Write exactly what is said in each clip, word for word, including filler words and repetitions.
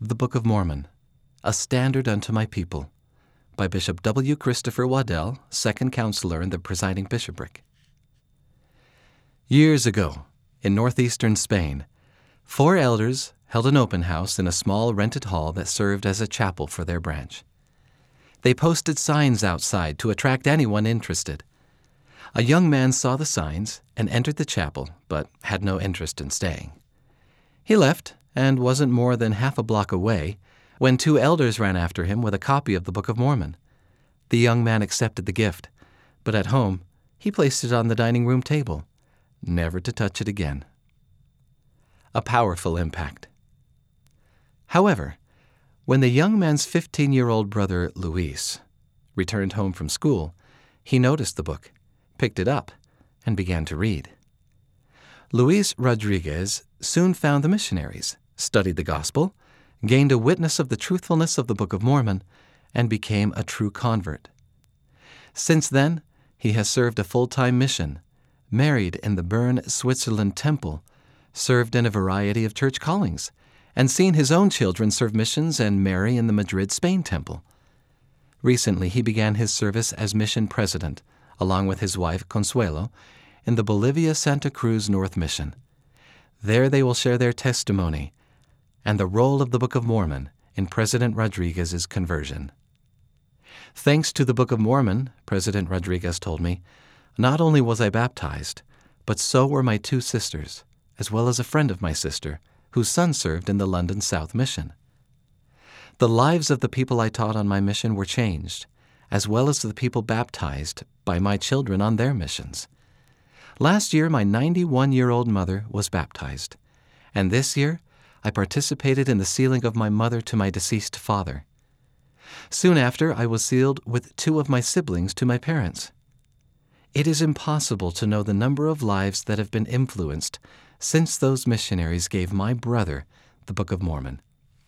The Book of Mormon, A Standard Unto My People, by Bishop W. Christopher Waddell, second counselor in the presiding bishopric. Years ago, in northeastern Spain, four elders held an open house in a small rented hall that served as a chapel for their branch. They posted signs outside to attract anyone interested. A young man saw the signs and entered the chapel, but had no interest in staying. He left and wasn't more than half a block away when two elders ran after him with a copy of the Book of Mormon. The young man accepted the gift, but at home he placed it on the dining room table, never to touch it again. A powerful impact. However, when the young man's fifteen-year-old brother, Luis, returned home from school, he noticed the book, picked it up, and began to read. Luis Rodriguez soon found the missionaries, studied the gospel, gained a witness of the truthfulness of the Book of Mormon, and became a true convert. Since then, he has served a full-time mission, married in the Bern, Switzerland temple, served in a variety of church callings, and seen his own children serve missions and marry in the Madrid, Spain temple. Recently, he began his service as mission president, along with his wife, Consuelo, in the Bolivia Santa Cruz North Mission. There they will share their testimony and the role of the Book of Mormon in President Rodriguez's conversion. Thanks to the Book of Mormon, President Rodriguez told me, not only was I baptized, but so were my two sisters, as well as a friend of my sister, whose son served in the London South Mission. The lives of the people I taught on my mission were changed, as well as the people baptized by my children on their missions. Last year, my ninety-one-year-old mother was baptized, and this year, I participated in the sealing of my mother to my deceased father. Soon after, I was sealed with two of my siblings to my parents. It is impossible to know the number of lives that have been influenced since those missionaries gave my brother the Book of Mormon.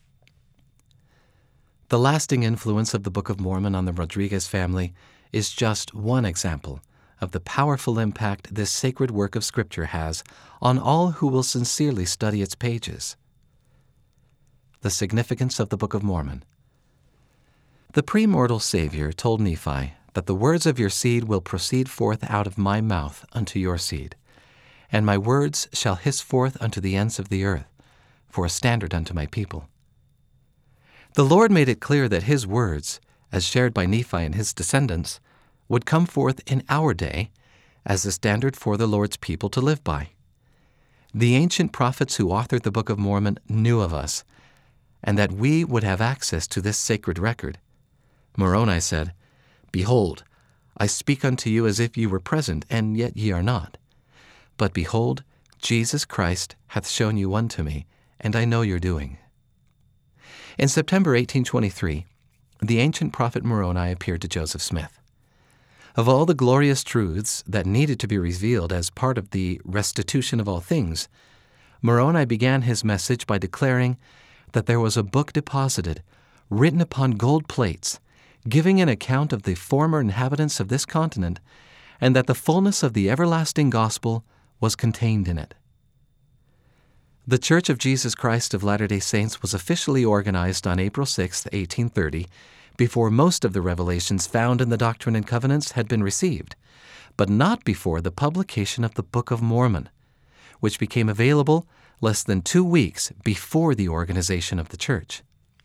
The lasting influence of the Book of Mormon on the Rodriguez family is just one example of the powerful impact this sacred work of Scripture has on all who will sincerely study its pages. The significance of the Book of Mormon. The premortal Savior told Nephi that the words of your seed will proceed forth out of my mouth unto your seed, and my words shall hiss forth unto the ends of the earth, for a standard unto my people. The Lord made it clear that his words, as shared by Nephi and his descendants, would come forth in our day as a standard for the Lord's people to live by. The ancient prophets who authored the Book of Mormon knew of us, and that we would have access to this sacred record. Moroni said, Behold, I speak unto you as if ye were present, and yet ye are not. But behold, Jesus Christ hath shown you unto me, and I know your doing. In September eighteen twenty-three, the ancient prophet Moroni appeared to Joseph Smith. Of all the glorious truths that needed to be revealed as part of the restitution of all things, Moroni began his message by declaring that there was a book deposited, written upon gold plates, giving an account of the former inhabitants of this continent, and that the fullness of the everlasting gospel was contained in it. The Church of Jesus Christ of Latter-day Saints was officially organized on April sixth, eighteen thirty, before most of the revelations found in the Doctrine and Covenants had been received, but not before the publication of the Book of Mormon, which became available less than two weeks before the organization of the church.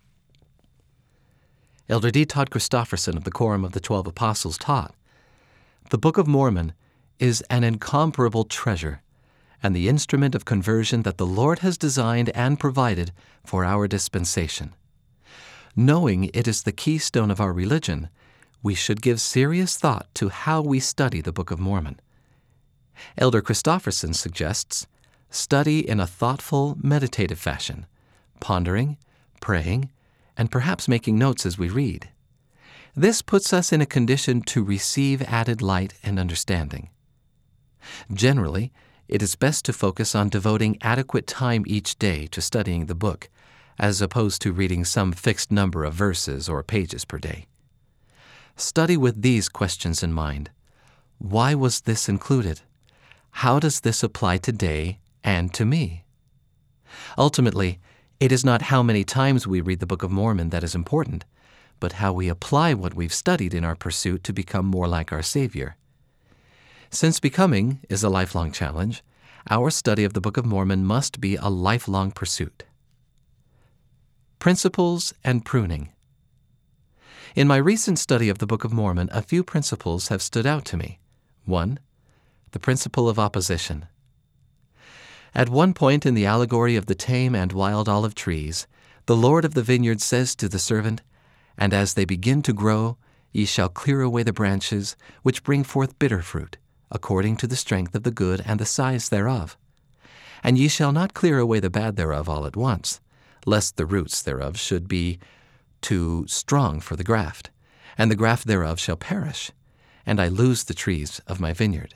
Elder D. Todd Christofferson of the Quorum of the Twelve Apostles taught, the Book of Mormon is an incomparable treasure and the instrument of conversion that the Lord has designed and provided for our dispensation. Knowing it is the keystone of our religion, we should give serious thought to how we study the Book of Mormon. Elder Christofferson suggests study in a thoughtful, meditative fashion, pondering, praying, and perhaps making notes as we read. This puts us in a condition to receive added light and understanding. Generally, it is best to focus on devoting adequate time each day to studying the book, as opposed to reading some fixed number of verses or pages per day. Study with these questions in mind. Why was this included? How does this apply today and to me? Ultimately, It is not how many times we read the Book of Mormon that is important, but how we apply what we've studied in our pursuit to become more like our Savior. Since becoming is a lifelong challenge, our study of the Book of Mormon must be a lifelong pursuit. Principles and pruning. In my recent study of the Book of Mormon, a few principles have stood out to me. One, the principle of opposition. At one point in the allegory of the tame and wild olive trees, the Lord of the vineyard says to the servant, "And as they begin to grow, ye shall clear away the branches which bring forth bitter fruit, according to the strength of the good and the size thereof. And ye shall not clear away the bad thereof all at once, lest the roots thereof should be too strong for the graft, and the graft thereof shall perish, and I lose the trees of my vineyard."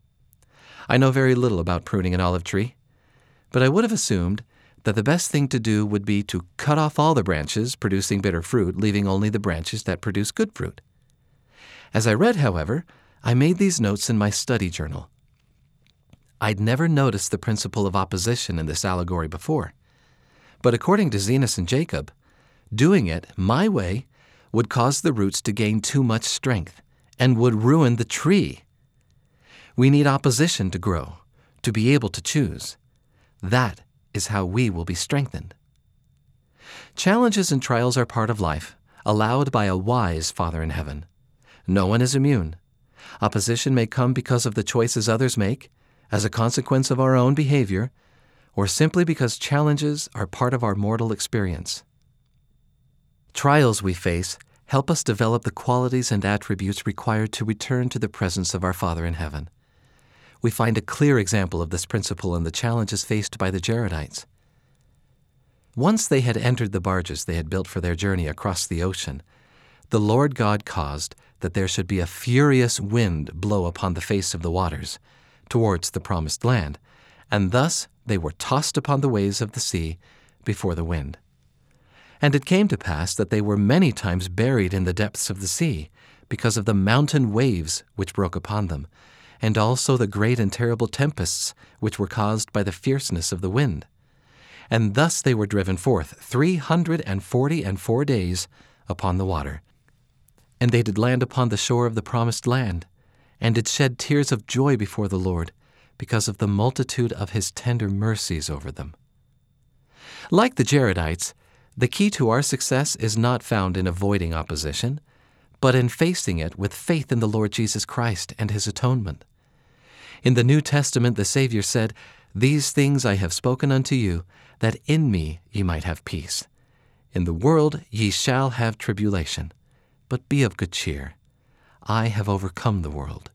I know very little about pruning an olive tree, but I would have assumed that the best thing to do would be to cut off all the branches producing bitter fruit, leaving only the branches that produce good fruit. As I read, however, I made these notes in my study journal. I'd never noticed the principle of opposition in this allegory before, but according to Zenos and Jacob, doing it my way would cause the roots to gain too much strength and would ruin the tree. We need opposition to grow, to be able to choose. That is how we will be strengthened. Challenges and trials are part of life, allowed by a wise Father in heaven. No one is immune. Opposition may come because of the choices others make, as a consequence of our own behavior, or simply because challenges are part of our mortal experience. Trials we face help us develop the qualities and attributes required to return to the presence of our Father in heaven. We find a clear example of this principle in the challenges faced by the Jaredites. Once they had entered the barges they had built for their journey across the ocean, the Lord God caused that there should be a furious wind blow upon the face of the waters, towards the promised land, and thus they were tossed upon the waves of the sea before the wind. And it came to pass that they were many times buried in the depths of the sea, because of the mountain waves which broke upon them, and also the great and terrible tempests which were caused by the fierceness of the wind. And thus they were driven forth three hundred and forty and four days upon the water. And they did land upon the shore of the promised land, and did shed tears of joy before the Lord, because of the multitude of his tender mercies over them. Like the Jaredites, the key to our success is not found in avoiding opposition, but in facing it with faith in the Lord Jesus Christ and his atonement. In the New Testament, the Savior said, "These things I have spoken unto you, that in me ye might have peace. In the world ye shall have tribulation, but be of good cheer. I have overcome the world."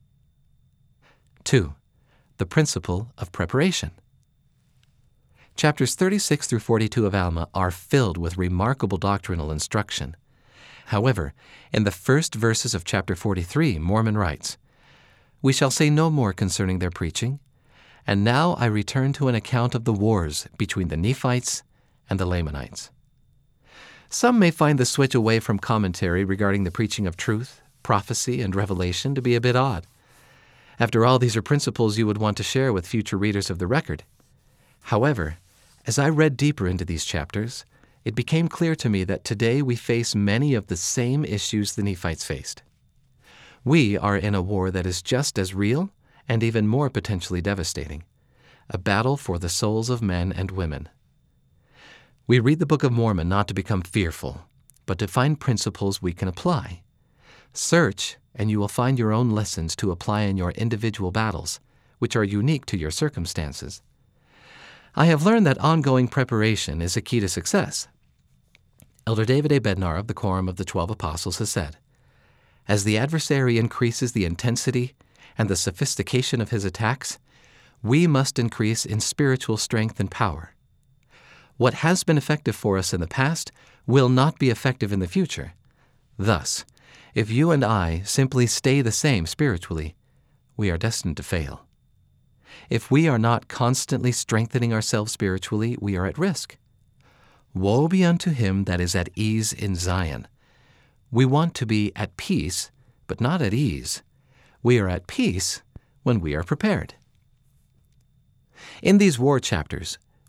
Two, the principle of preparation. Chapters thirty-six through forty-two of Alma are filled with remarkable doctrinal instruction. However, in the first verses of chapter forty-three, Mormon writes, "We shall say no more concerning their preaching, and now I return to an account of the wars between the Nephites and the Lamanites." Some may find the switch away from commentary regarding the preaching of truth, prophecy, and revelation to be a bit odd. After all, these are principles you would want to share with future readers of the record. However, as I read deeper into these chapters, it became clear to me that today we face many of the same issues the Nephites faced. We are in a war that is just as real and even more potentially devastating, a battle for the souls of men and women. We read the Book of Mormon not to become fearful, but to find principles we can apply. Search, and you will find your own lessons to apply in your individual battles, which are unique to your circumstances. I have learned that ongoing preparation is a key to success. Elder David A. Bednar of the Quorum of the Twelve Apostles has said, "As the adversary increases the intensity and the sophistication of his attacks, we must increase in spiritual strength and power. What has been effective for us in the past will not be effective in the future. Thus, if you and I simply stay the same spiritually, we are destined to fail. If we are not constantly strengthening ourselves spiritually, we are at risk. Woe be unto him that is at ease in Zion." We want to be at peace, but not at ease. We are at peace when we are prepared. In these war chapters,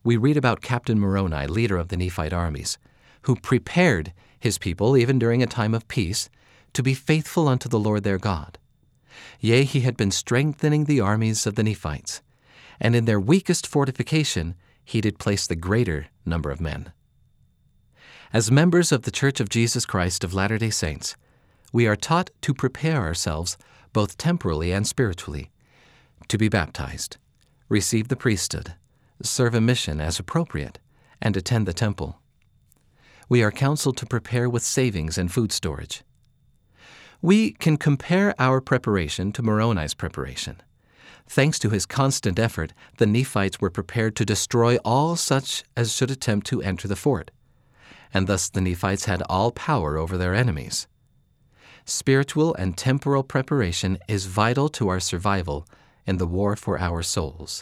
we read about Captain Moroni, leader of the Nephite armies, who prepared his people, even during a time of peace, to be faithful unto the Lord their God. Yea, he had been strengthening the armies of the Nephites, and in their weakest fortification he did place the greater number of men. As members of the Church of Jesus Christ of Latter-day Saints, we are taught to prepare ourselves both temporally and spiritually, to be baptized, receive the priesthood, serve a mission as appropriate, and attend the temple. We are counseled to prepare with savings and food storage. We can compare our preparation to Moroni's preparation. Thanks to his constant effort, the Nephites were prepared to destroy all such as should attempt to enter the fort, and thus the Nephites had all power over their enemies. Spiritual and temporal preparation is vital to our survival in the war for our souls.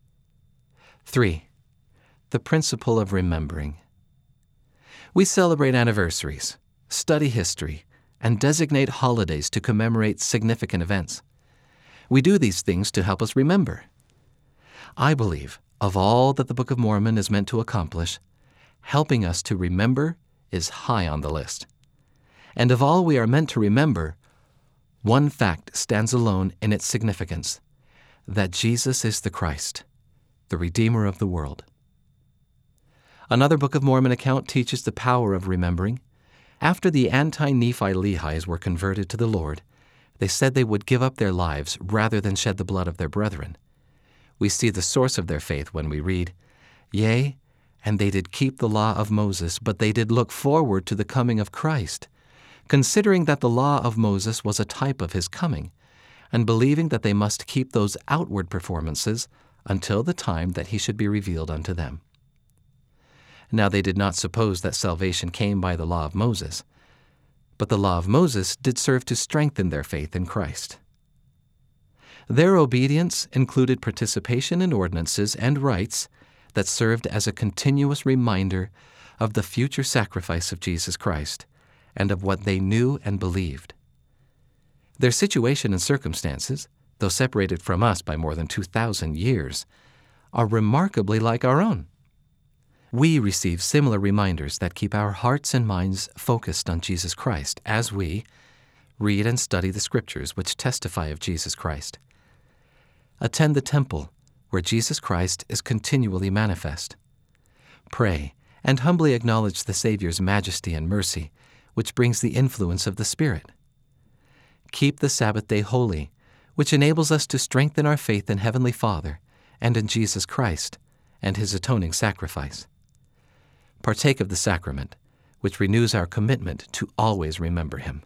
Three, the principle of remembering. We celebrate anniversaries, study history, and designate holidays to commemorate significant events. We do these things to help us remember. I believe, of all that the Book of Mormon is meant to accomplish, helping us to remember is high on the list. And of all we are meant to remember, one fact stands alone in its significance, that Jesus is the Christ, the Redeemer of the world. Another Book of Mormon account teaches the power of remembering. After the anti-Nephi Lehis were converted to the Lord, they said they would give up their lives rather than shed the blood of their brethren. We see the source of their faith when we read, Yea, and they did keep the law of Moses, but they did look forward to the coming of Christ, considering that the law of Moses was a type of his coming, and believing that they must keep those outward performances until the time that he should be revealed unto them. Now they did not suppose that salvation came by the law of Moses, but the law of Moses did serve to strengthen their faith in Christ. Their obedience included participation in ordinances and rites that served as a continuous reminder of the future sacrifice of Jesus Christ and of what they knew and believed. Their situation and circumstances, though separated from us by more than two thousand years, are remarkably like our own. We receive similar reminders that keep our hearts and minds focused on Jesus Christ as we read and study the Scriptures which testify of Jesus Christ. Attend the temple where Jesus Christ is continually manifest. Pray and humbly acknowledge the Savior's majesty and mercy, which brings the influence of the Spirit. Keep the Sabbath day holy, which enables us to strengthen our faith in Heavenly Father and in Jesus Christ and His atoning sacrifice. Partake of the sacrament, which renews our commitment to always remember Him.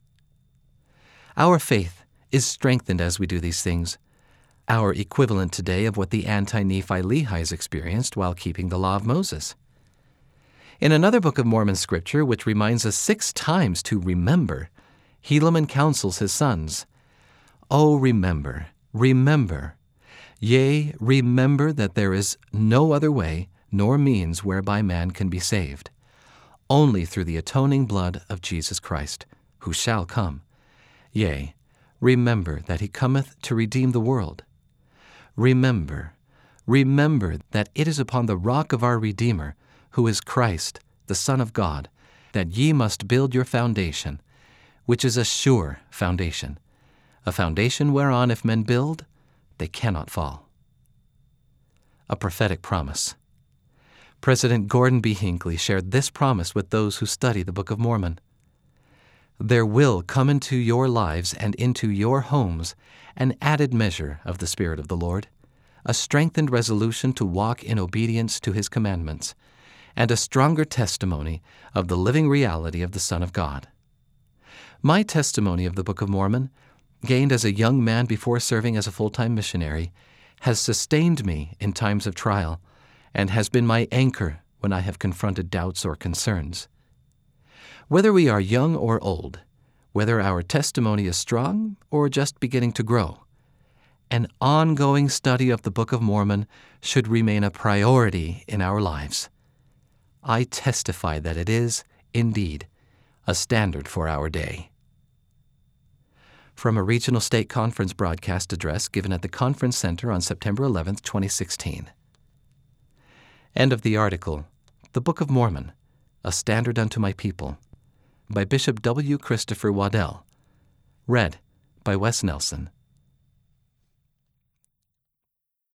Our faith is strengthened as we do these things, our equivalent today of what the anti-Nephi Lehis experienced while keeping the law of Moses. In another Book of Mormon scripture, which reminds us six times to remember, Helaman counsels his sons, "O remember, remember, yea, remember that there is no other way nor means whereby man can be saved, only through the atoning blood of Jesus Christ, who shall come. Yea, remember that he cometh to redeem the world. Remember, remember that it is upon the rock of our Redeemer, who is Christ, the Son of God, that ye must build your foundation, which is a sure foundation, a foundation whereon if men build, they cannot fall." A prophetic promise. President Gordon B. Hinckley shared this promise with those who study the Book of Mormon. "There will come into your lives and into your homes an added measure of the Spirit of the Lord, a strengthened resolution to walk in obedience to His commandments, and a stronger testimony of the living reality of the Son of God." My testimony of the Book of Mormon, gained as a young man before serving as a full-time missionary, has sustained me in times of trial and has been my anchor when I have confronted doubts or concerns. Whether we are young or old, whether our testimony is strong or just beginning to grow, an ongoing study of the Book of Mormon should remain a priority in our lives. I testify that it is, indeed, a standard for our day. From a Regional State Conference broadcast address given at the Conference Center on September eleventh, twenty sixteen. End of the article. The Book of Mormon, A Standard Unto My People, by Bishop W. Christopher Waddell. Read by Wes Nelson.